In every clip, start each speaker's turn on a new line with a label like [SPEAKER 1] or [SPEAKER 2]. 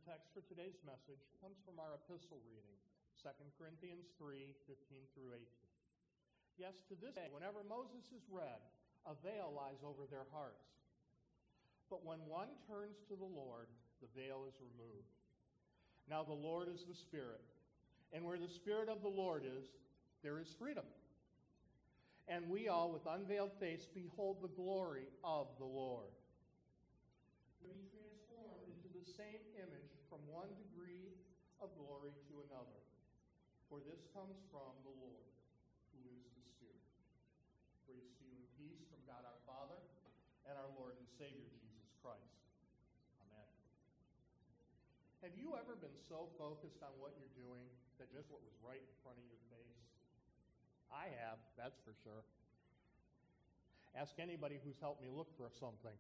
[SPEAKER 1] text for today's message comes from our epistle reading, 2 Corinthians 3:15 through 18. Yes, to this day, whenever Moses is read, a veil lies over their hearts. But when one turns to the Lord, the veil is removed. Now the Lord is the Spirit, and where the Spirit of the Lord is, there is freedom. And we all, with unveiled face, behold the glory of the Lord. To be transformed into the same image from one degree of glory to another. For this comes from the Lord, who is the Spirit. Grace to you and peace from God our Father and our Lord and Savior Jesus Christ. Amen. Have you ever been so focused on what you're doing that just what was right in front of your face? I have, that's for sure. Ask anybody who's helped me look for something.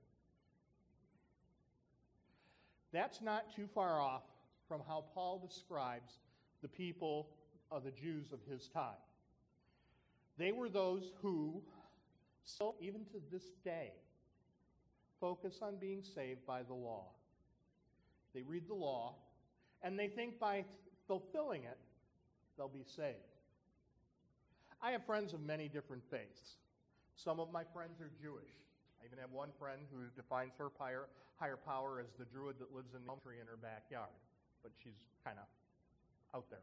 [SPEAKER 1] That's not too far off from how Paul describes the people of the Jews of his time. They were those who, still even to this day, focus on being saved by the law. They read the law, and they think by fulfilling it, they'll be saved. I have friends of many different faiths. Some of my friends are Jewish. I even have one friend who defines her higher power as the druid that lives in the elm tree in her backyard. But she's kind of out there.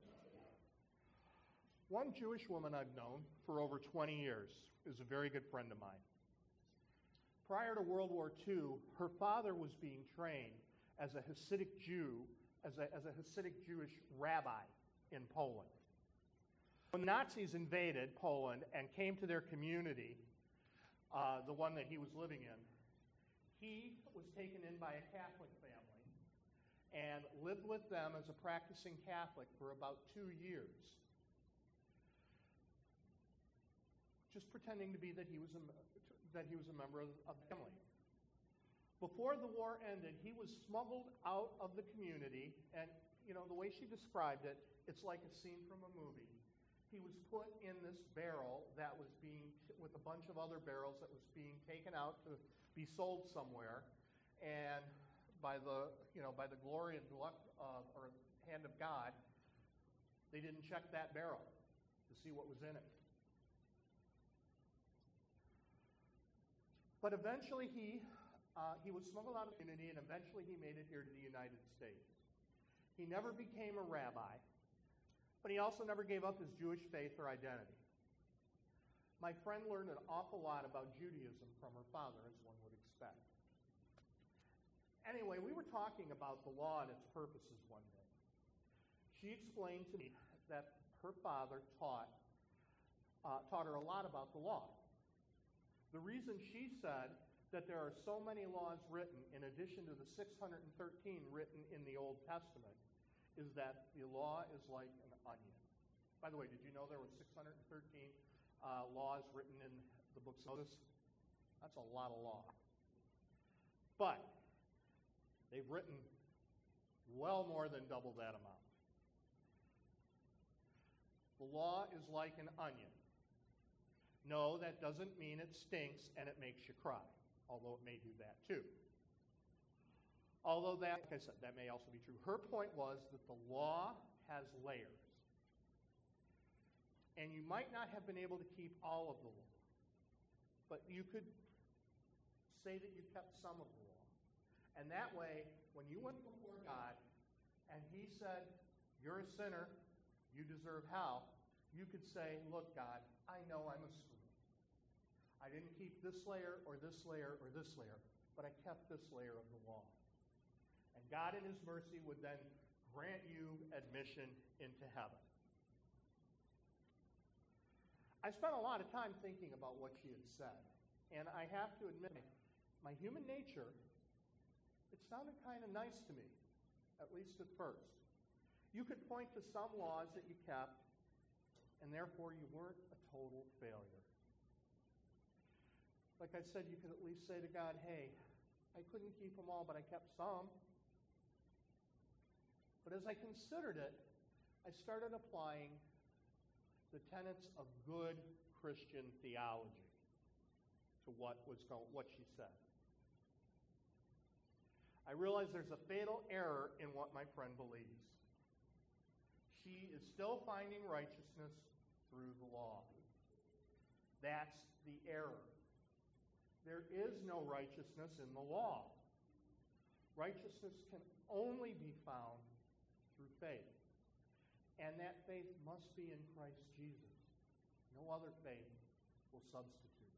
[SPEAKER 1] One Jewish woman I've known for over 20 years is a very good friend of mine. Prior to World War II, her father was being trained as a Hasidic Jew, as a Hasidic Jewish rabbi in Poland. When Nazis invaded Poland and came to their community, the one that he was living in, he was taken in by a Catholic family and lived with them as a practicing Catholic for about 2 years, just pretending to be that he was a member of the family. Before the war ended, he was smuggled out of the community, and the way she described it, it's like a scene from a movie. He was put in this barrel that was with a bunch of other barrels that was being taken out to be sold somewhere, and by the glory and luck or hand of God, they didn't check that barrel to see what was in it. But eventually he was smuggled out of the community, and eventually he made it here to the United States. He never became a rabbi, but he also never gave up his Jewish faith or identity. My friend learned an awful lot about Judaism from her father, as one would expect. Anyway, we were talking about the law and its purposes one day. She explained to me that her father taught her a lot about the law. The reason she said that there are so many laws written, in addition to the 613 written in the Old Testament, is that the law is like an onion. By the way, did you know there were 613 laws written in the books of Moses? That's a lot of law. But they've written well more than double that amount. The law is like an onion. No, that doesn't mean it stinks and it makes you cry, although it may do that too. Although that, like I said, that may also be true. Her point was that the law has layers. And you might not have been able to keep all of the law, but you could say that you kept some of the law. And that way, when you went before God and he said, you're a sinner, you deserve hell, you could say, look, God, I know I'm a sinner. I didn't keep this layer or this layer or this layer, but I kept this layer of the law. And God in his mercy would then grant you admission into heaven. I spent a lot of time thinking about what she had said. And I have to admit, my human nature, it sounded kind of nice to me, at least at first. You could point to some laws that you kept, and therefore you weren't a total failure. Like I said, you could at least say to God, hey, I couldn't keep them all, but I kept some. But as I considered it, I started applying the tenets of good Christian theology to what she said. I realize there's a fatal error in what my friend believes. She is still finding righteousness through the law. That's the error. There is no righteousness in the law. Righteousness can only be found through faith. And that faith must be in Christ Jesus. No other faith will substitute.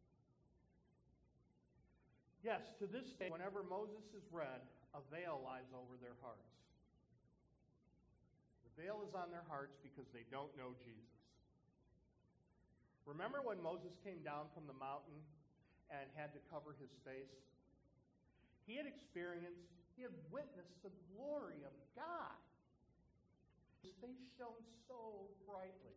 [SPEAKER 1] Yes, to this day, whenever Moses is read, a veil lies over their hearts. The veil is on their hearts because they don't know Jesus. Remember when Moses came down from the mountain and had to cover his face? He had witnessed the glory of God. His face shone so brightly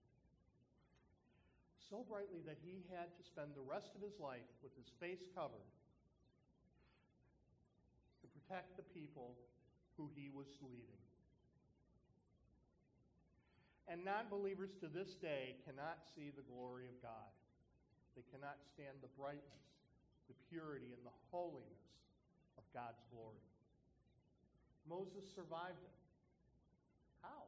[SPEAKER 1] that he had to spend the rest of his life with his face covered to protect the people who he was leading. And non-believers to this day cannot see the glory of God. They cannot stand the brightness, the purity, and the holiness of God's glory. Moses survived it. How?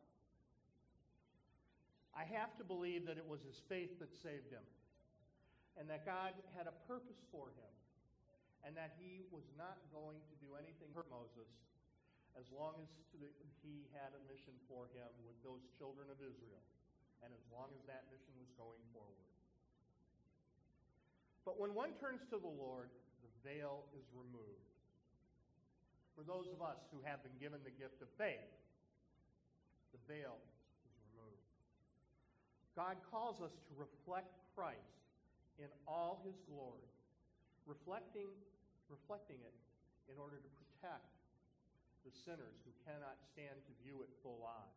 [SPEAKER 1] I have to believe that it was his faith that saved him, and that God had a purpose for him, and that he was not going to do anything to hurt Moses as long as he had a mission for him with those children of Israel, and as long as that mission was going forward. But when one turns to the Lord, the veil is removed. For those of us who have been given the gift of faith, the veil is removed. God calls us to reflect Christ in all his glory, reflecting it in order to protect the sinners who cannot stand to view it full on.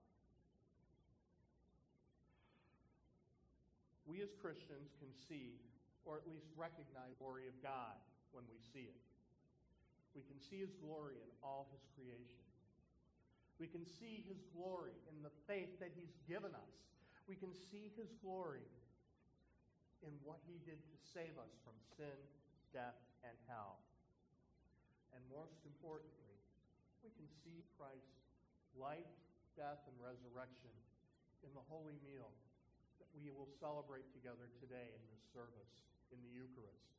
[SPEAKER 1] We as Christians can see, or at least recognize, the glory of God when we see it. We can see his glory in all his creation. We can see his glory in the faith that he's given us. We can see his glory in what he did to save us from sin, death, and hell. And most importantly, we can see Christ's life, death, and resurrection in the holy meal that we will celebrate together today in this service, in the Eucharist.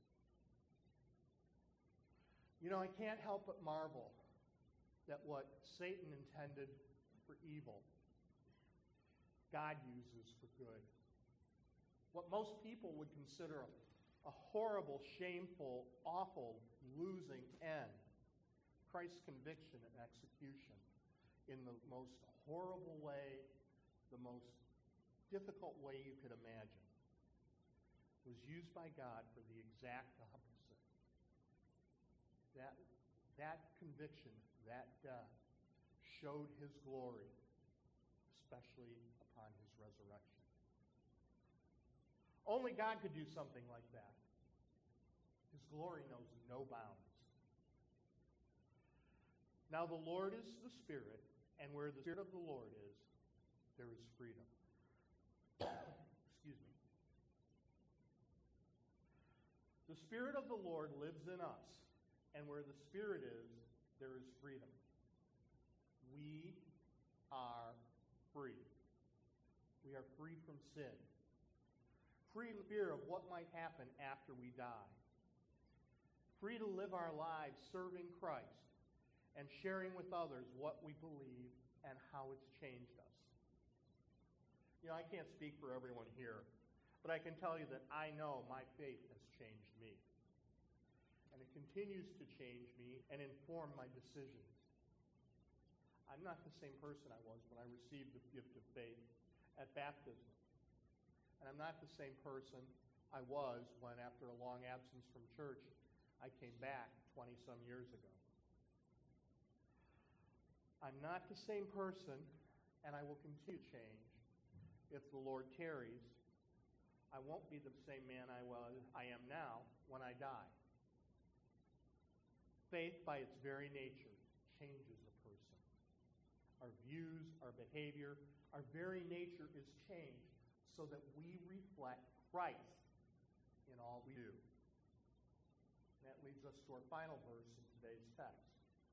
[SPEAKER 1] You know, I can't help but marvel that what Satan intended for evil, God uses for good. What most people would consider a horrible, shameful, awful, losing end, Christ's conviction and execution in the most horrible way, the most difficult way you could imagine, was used by God for the exact opposite. That conviction, that death, showed his glory, especially upon his resurrection. Only God could do something like that. His glory knows no bounds. Now the Lord is the Spirit, and where the Spirit of the Lord is, there is freedom. Excuse me. The Spirit of the Lord lives in us, and where the Spirit is, there is freedom. We are free. We are free from sin. Free from fear of what might happen after we die. Free to live our lives serving Christ and sharing with others what we believe and how it's changed us. You know, I can't speak for everyone here, but I can tell you that I know my faith has changed me. And it continues to change me and inform my decisions. I'm not the same person I was when I received the gift of faith at baptism. And I'm not the same person I was when, after a long absence from church, I came back 20-some years ago. I'm not the same person, and I will continue to change if the Lord tarries. I won't be the same man I am now when I die. Faith, by its very nature, changes a person. Our views, our behavior, our very nature is changed so that we reflect Christ in all we do. And that leads us to our final verse in today's text.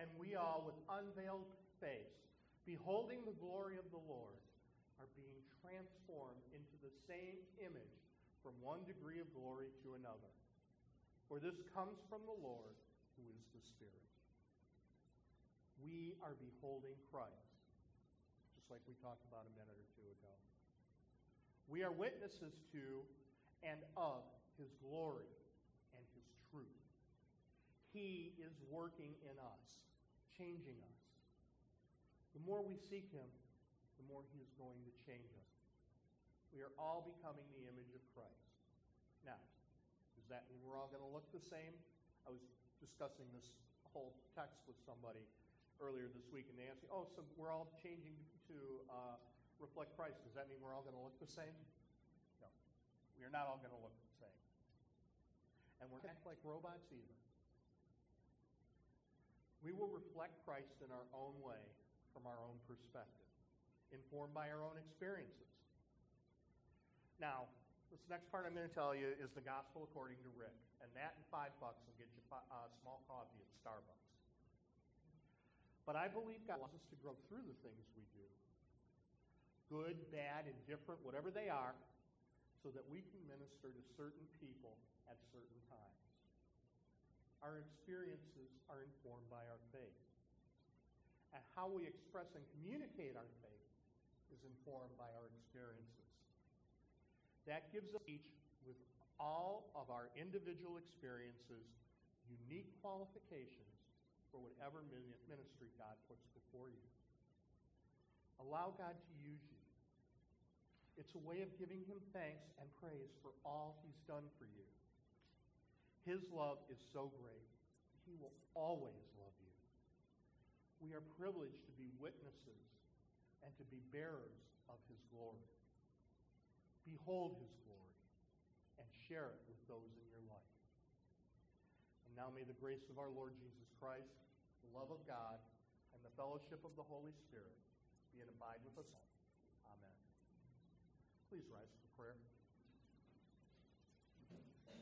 [SPEAKER 1] and we all, with unveiled face, beholding the glory of the Lord, are being transformed into the same image from one degree of glory to another. For this comes from the Lord, who is the Spirit. We are beholding Christ, just like we talked about a minute or two ago. We are witnesses to and of his glory and his truth. He is working in us, changing us. The more we seek him, the more he is going to change us. We are all becoming the image of Christ. Now, does that mean we're all going to look the same? I was discussing this whole text with somebody earlier this week, and they asked me, so we're all changing to reflect Christ. Does that mean we're all going to look the same? No. We are not all going to look the same. And we're not like robots either. We will reflect Christ in our own way, from our own perspective, informed by our own experiences. Now, this next part I'm going to tell you is the gospel according to Rick, and that and $5 will get you a small coffee at Starbucks. But I believe God wants us to grow through the things we do, good, bad, indifferent, whatever they are, so that we can minister to certain people at certain times. Our experiences are informed by our faith. And how we express and communicate our faith is informed by our experiences. That gives us each, with all of our individual experiences, unique qualifications for whatever ministry God puts before you. Allow God to use you. It's a way of giving him thanks and praise for all he's done for you. His love is so great, he will always love you. We are privileged to be witnesses and to be bearers of his glory. Behold his glory and share it with those in your life. And now may the grace of our Lord Jesus Christ, the love of God, and the fellowship of the Holy Spirit be and abide with us all. Amen. Please rise for prayer.